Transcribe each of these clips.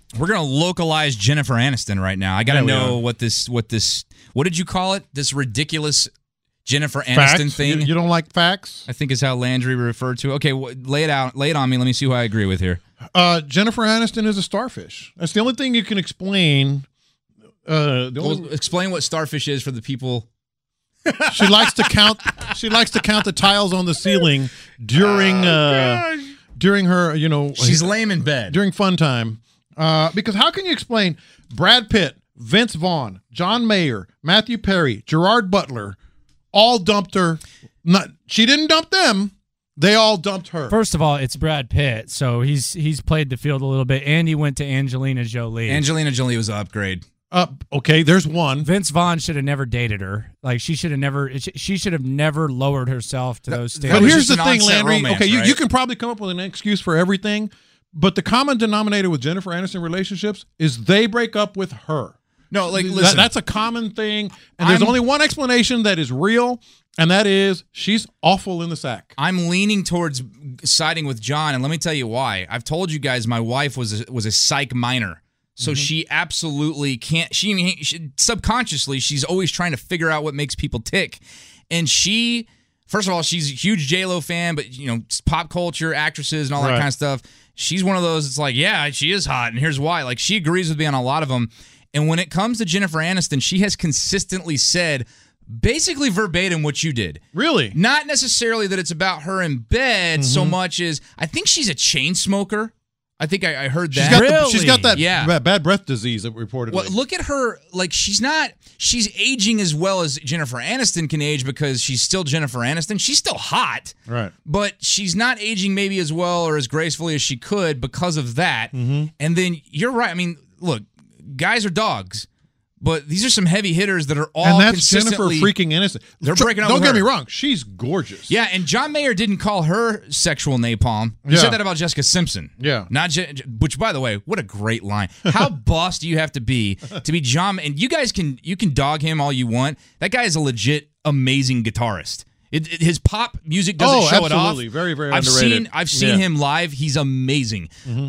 We're gonna localize Jennifer Aniston right now. I gotta know what did you call it? This ridiculous Jennifer Aniston thing. You don't like facts? I think is how Landry referred to it. Okay, lay it out. Lay it on me. Let me see who I agree with here. Jennifer Aniston is a starfish. That's the only thing you can explain. Explain what starfish is for the people. She likes to count. She likes to count the tiles on the ceiling during her. She's lame in bed during fun time. Because how can you explain Brad Pitt, Vince Vaughn, John Mayer, Matthew Perry, Gerard Butler, all dumped her? She didn't dump them. They all dumped her. First of all, it's Brad Pitt, so he's played the field a little bit, and he went to Angelina Jolie. Angelina Jolie was an upgrade. Okay, there's one. Vince Vaughn should have never dated her. Like she should have never lowered herself to those standards. But here's the thing, Landry. Romance, okay, right? you can probably come up with an excuse for everything, but the common denominator with Jennifer Aniston relationships is they break up with her. No, like listen, that's a common thing, and there's only one explanation that is real, and that is she's awful in the sack. I'm leaning towards siding with John, and let me tell you why. I've told you guys my wife was a psych minor. So she absolutely can't. She subconsciously, she's always trying to figure out what makes people tick. And she, first of all, she's a huge J-Lo fan, but pop culture, actresses, and all that kind of stuff. She's one of those. It's like, yeah, she is hot, and here's why. Like she agrees with me on a lot of them. And when it comes to Jennifer Aniston, she has consistently said basically verbatim what you did. Really? Not necessarily that it's about her in bed so much as I think she's a chain smoker. I think I heard that. She's got that bad breath disease that reported. Well, look at her. Like, she's aging as well as Jennifer Aniston can age because she's still Jennifer Aniston. She's still hot. Right. But she's not aging maybe as well or as gracefully as she could because of that. And then you're right. I mean, look, guys are dogs. But these are some heavy hitters that are all and that's consistently... Jennifer freaking Aniston. They're breaking up Don't with get her. me wrong. She's gorgeous. Yeah, and John Mayer didn't call her sexual napalm. He said that about Jessica Simpson. Yeah. Which, by the way, what a great line. How boss do you have to be John... And you guys can dog him all you want. That guy is a legit amazing guitarist. His pop music doesn't show it off. Absolutely. Very, very underrated. I've seen him live. He's amazing.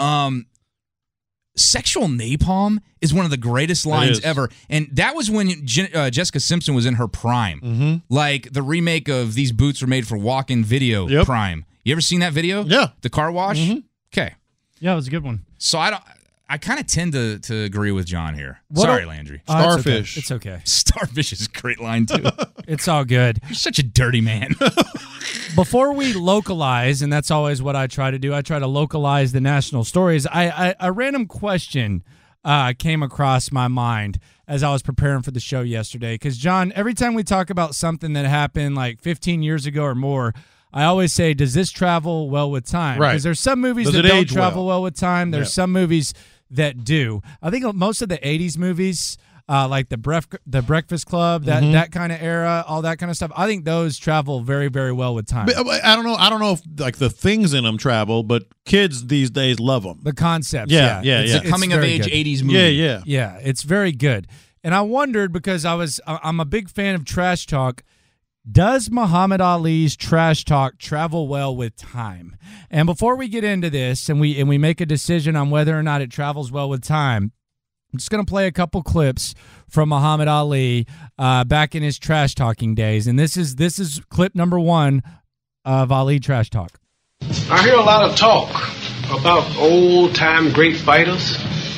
Sexual napalm is one of the greatest lines ever. And that was when Jessica Simpson was in her prime. Like the remake of These Boots Were Made for Walking video prime. You ever seen that video? Yeah. The car wash? Okay. Yeah, it was a good one. So I kind of tend to agree with John here. Sorry, Landry. Starfish. It's okay. Starfish is a great line, too. It's all good. You're such a dirty man. Before we localize, and that's always what I try to do, I try to localize the national stories. A random question came across my mind as I was preparing for the show yesterday. Because, John, every time we talk about something that happened like 15 years ago or more, I always say, does this travel well with time? Right. Because there's some movies that don't travel well with time. There's some movies that do. I think most of the 80s movies, like the Breakfast Club, that kind of era, all that kind of stuff, I think those travel very, very well with time. But I don't know if like the things in them travel, but kids these days love them. The concepts, It's a coming-of-age 80s movie. Yeah, it's very good. And I wondered, because I'm a big fan of trash talk, does Muhammad Ali's trash talk travel well with time? And before we get into this and we make a decision on whether or not it travels well with time, I'm just going to play a couple clips from Muhammad Ali back in his trash talking days. And this is clip number 1 of Ali trash talk. I hear a lot of talk about old-time great fighters.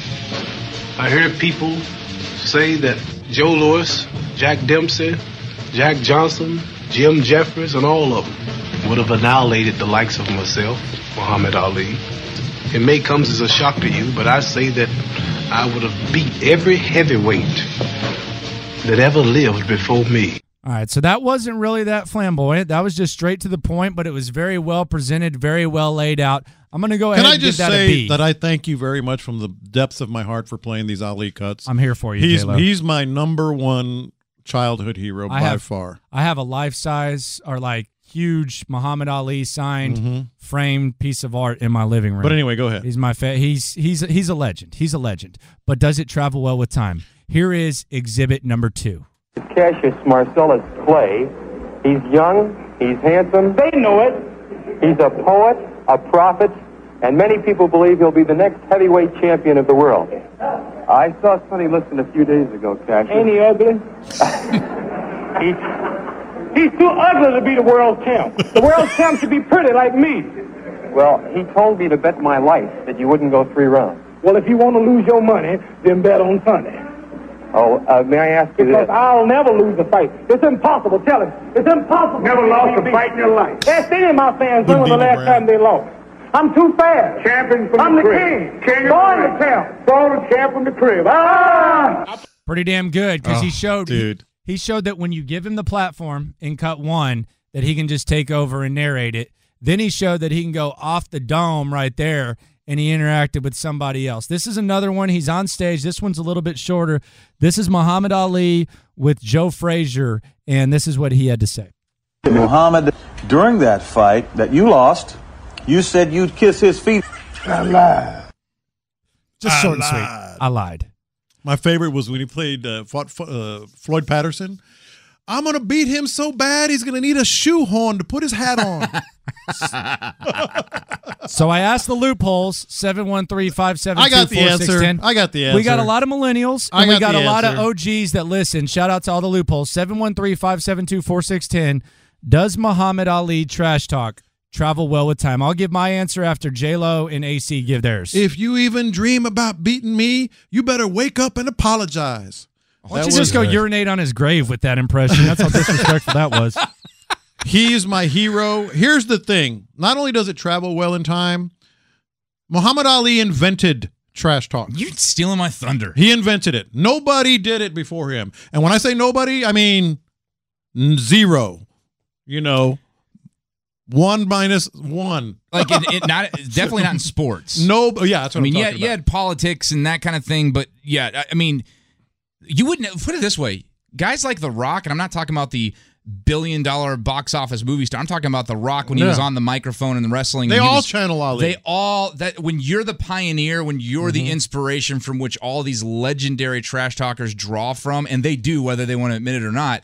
I hear people say that Joe Louis, Jack Dempsey, Jack Johnson, Jim Jeffries, and all of them would have annihilated the likes of myself, Muhammad Ali. It may come as a shock to you, but I say that I would have beat every heavyweight that ever lived before me. All right, so that wasn't really that flamboyant. That was just straight to the point, but it was very well presented, very well laid out. I'm going to go ahead and give that a B. Can I just say that I thank you very much from the depths of my heart for playing these Ali cuts? I'm here for you, J-Lo. He's my number one childhood hero by far. I have a life-size or like huge Muhammad Ali signed framed piece of art in my living room. But anyway, go ahead. He's my he's a legend. He's a legend. But does it travel well with time? Here is exhibit number 2. Cassius Marcellus Clay. He's young. He's handsome. They know it. He's a poet, a prophet, And many people believe he'll be the next heavyweight champion of the world. I saw Sonny Liston a few days ago, Cash. Ain't he ugly? He's too ugly to be the world champ. The world champ should be pretty like me. Well, he told me to bet my life that you wouldn't go 3 rounds. Well, if you want to lose your money, then bet on Sunday. Oh, may I ask you Because this? I'll never lose a fight. It's impossible. Tell him. It's impossible. Never lost a fight in your life. Ask any of my fans when was the last time they lost. I'm too fast. Champion from I'm the crib. King. Born the champ. Born the champ from the crib. Ah! Pretty damn good because he showed dude. he showed that when you give him the platform in cut 1, that he can just take over and narrate it. Then he showed that he can go off the dome right there, and he interacted with somebody else. This is another one. He's on stage. This one's a little bit shorter. This is Muhammad Ali with Joe Frazier, and this is what he had to say. Muhammad, during that fight that you lost, you said you'd kiss his feet. I lied. Just I short and lied. sweet. I lied. My favorite was when he played fought Floyd Patterson. I'm going to beat him so bad he's going to need a shoehorn to put his hat on. So I asked the loopholes, 713-572-4610. I got the answer. I got the answer. We got a lot of millennials, and we got a lot of OGs that listen. Shout out to all the loopholes. 713-572-4610. Does Muhammad Ali trash talk travel well with time? I'll give my answer after J-Lo and AC give theirs. If you even dream about beating me, you better wake up and apologize. Why don't you just go urinate on his grave with that impression? That's how disrespectful that was. He's my hero. Here's the thing. Not only does it travel well in time, Muhammad Ali invented trash talk. You're stealing my thunder. He invented it. Nobody did it before him. And when I say nobody, I mean 0. 1 minus 1. Like definitely not in sports. No, yeah, that's what I mean, I'm yeah, talking you about. had politics and that kind of thing, but yeah, I mean, you wouldn't put it this way. Guys like The Rock, and I'm not talking about the billion-dollar box office movie star. I'm talking about The Rock when he was on the microphone in the wrestling. They all channel Ali. When you're the pioneer, when you're the inspiration from which all these legendary trash talkers draw from, and they do, whether they want to admit it or not.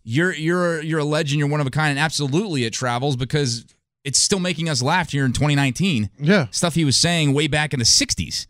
You're a legend. You're one of a kind, and absolutely it travels because it's still making us laugh here in 2019. Yeah, stuff he was saying way back in the 60s.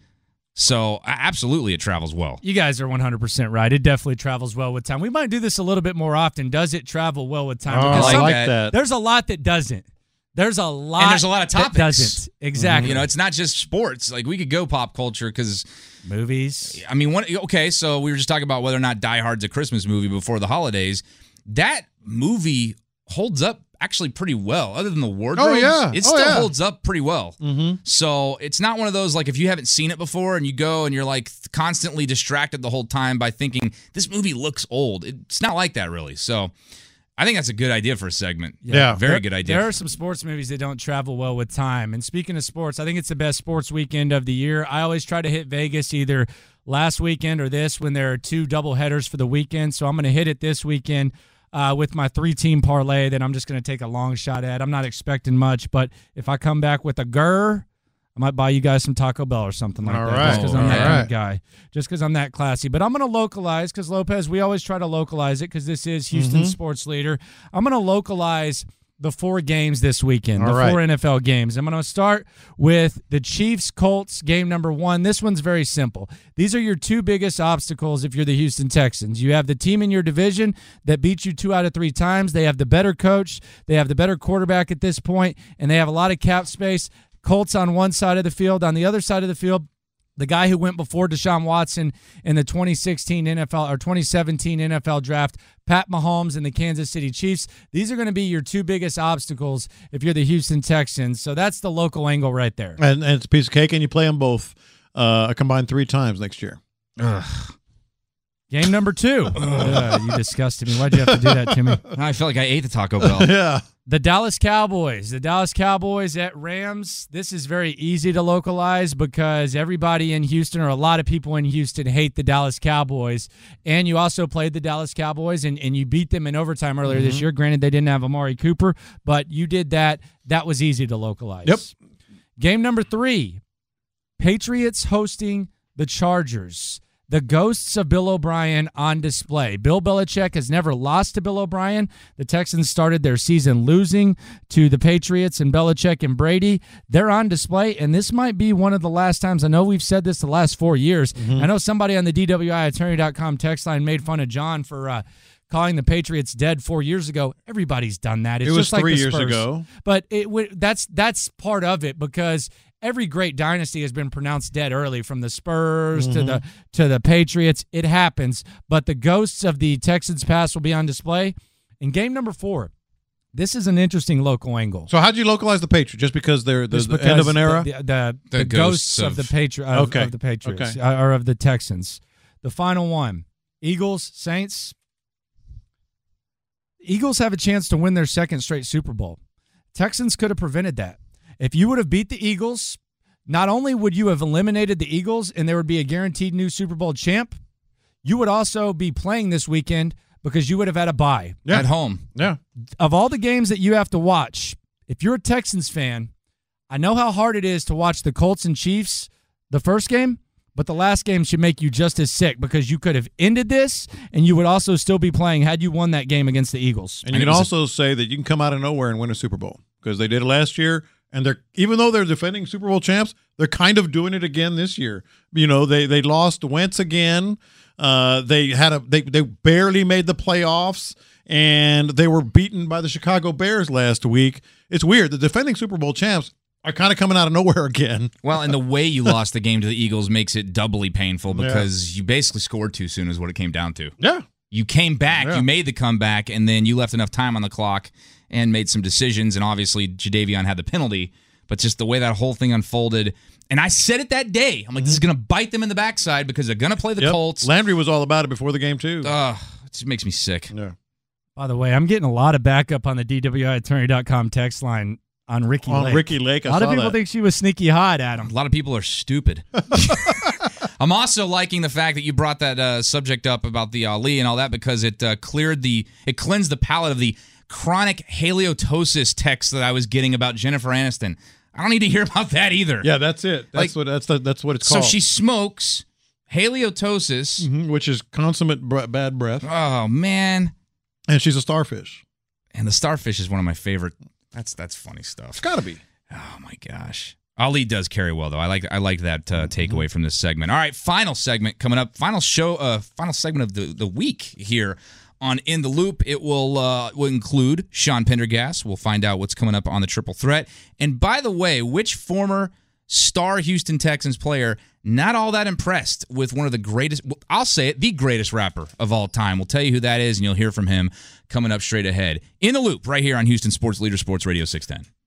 So absolutely, it travels well. You guys are 100% right. It definitely travels well with time. We might do this a little bit more often. Does it travel well with time? Because I like that. There's a lot that doesn't. There's a lot. And there's a lot of topics. That doesn't. Exactly. It's not just sports. Like we could go pop culture because movies. I mean, so we were just talking about whether or not Die Hard's a Christmas movie before the holidays. That movie holds up actually pretty well, other than the wardrobe. Oh, yeah. It still holds up pretty well. Mm-hmm. So it's not one of those, like, if you haven't seen it before and you go and you're, like, constantly distracted the whole time by thinking, this movie looks old. It's not like that, really. So I think that's a good idea for a segment. Yeah. Very good idea. There are some sports movies that don't travel well with time. And speaking of sports, I think it's the best sports weekend of the year. I always try to hit Vegas either last weekend or this when there are 2 doubleheaders for the weekend. So I'm going to hit it this weekend. With my 3-team parlay that I'm just going to take a long shot at. I'm not expecting much, but if I come back with a I might buy you guys some Taco Bell or something like that. Just because I'm that kind of guy. Just because I'm that classy. But I'm going to localize, because Lopez, we always try to localize it because this is Houston's sports leader. I'm going to localize the 4 games this weekend, 4 NFL games. I'm going to start with the Chiefs-Colts game number 1. This one's very simple. These are your 2 biggest obstacles if you're the Houston Texans. You have the team in your division that beat you 2 out of 3 times. They have the better coach. They have the better quarterback at this point, and they have a lot of cap space. Colts on one side of the field. On the other side of the field, the guy who went before Deshaun Watson in the 2017 NFL draft, Pat Mahomes and the Kansas City Chiefs. These are going to be your 2 biggest obstacles if you're the Houston Texans. So that's the local angle right there. And it's a piece of cake, and you play them both a combined 3 times next year. Ugh. Game number 2. You disgusted me. Why'd you have to do that to me? I felt like I ate the Taco Bell. Yeah. The Dallas Cowboys. The Dallas Cowboys at Rams. This is very easy to localize because everybody in Houston, or a lot of people in Houston, hate the Dallas Cowboys. And you also played the Dallas Cowboys, and you beat them in overtime earlier this year. Granted, they didn't have Amari Cooper, but you did that. That was easy to localize. Yep. Game number 3. Patriots hosting the Chargers. the ghosts of Bill O'Brien on display. Bill Belichick has never lost to Bill O'Brien. The Texans started their season losing to the Patriots and Belichick and Brady. They're on display, and this might be one of the last times. I know we've said this the last 4 years. I know somebody on the DWIattorney.com text line made fun of John for calling the Patriots dead 4 years ago. Everybody's done that. It's It was just like 3 the years Spurs. ago. But that's part of it, because every great dynasty has been pronounced dead early, from the Spurs to the Patriots. It happens. But the ghosts of the Texans past will be on display in game number 4. This is an interesting local angle. So how'd you localize the Patriots? Just because they're the end of an era? The ghosts of the Patriots of the Patriots or of the Texans. The final one: Eagles, Saints. Eagles have a chance to win their second straight Super Bowl. Texans could have prevented that. If you would have beat the Eagles, not only would you have eliminated the Eagles and there would be a guaranteed new Super Bowl champ, you would also be playing this weekend because you would have had a bye at home. Yeah. Of all the games that you have to watch, if you're a Texans fan, I know how hard it is to watch the Colts and Chiefs the first game, but the last game should make you just as sick, because you could have ended this and you would also still be playing had you won that game against the Eagles. And you can also say that you can come out of nowhere and win a Super Bowl, because they did it last year. And they're, even though they're defending Super Bowl champs, they're kind of doing it again this year. You know, they lost Wentz again. They barely made the playoffs, and they were beaten by the Chicago Bears last week. It's weird. The defending Super Bowl champs are kind of coming out of nowhere again. Well, and the way you lost the game to the Eagles makes it doubly painful, because you basically scored too soon is what it came down to. Yeah. You came back, you made the comeback, and then you left enough time on the clock and made some decisions, and obviously Jadeveon had the penalty, but just the way that whole thing unfolded. And I said it that day. I'm like, this is going to bite them in the backside, because they're going to play the Colts. Landry was all about it before the game, too. It just makes me sick. Yeah. By the way, I'm getting a lot of backup on the DWIattorney.com text line on Ricky Lake. Ricky Lake, a lot of people think she was sneaky hot, Adam. A lot of people are stupid. I'm also liking the fact that you brought that subject up about the Ali and all that, because it cleansed the palate of the chronic halitosis text that I was getting about Jennifer Aniston. I don't need to hear about that either. Yeah, that's it. That's what it's called. So she smokes halitosis, which is consummate bad breath. Oh man! And she's a starfish. And the starfish is one of my favorite. That's funny stuff. It's got to be. Oh my gosh. Ali does carry well, though. I like that takeaway from this segment. All right, final segment coming up. Final segment of the week here on In the Loop. It will include Sean Pendergast. We'll find out what's coming up on the Triple Threat. And by the way, which former star Houston Texans player not all that impressed with one of the greatest, I'll say it, the greatest rapper of all time. We'll tell you who that is, and you'll hear from him coming up straight ahead. In the Loop, right here on Houston Sports Leader Sports Radio 610.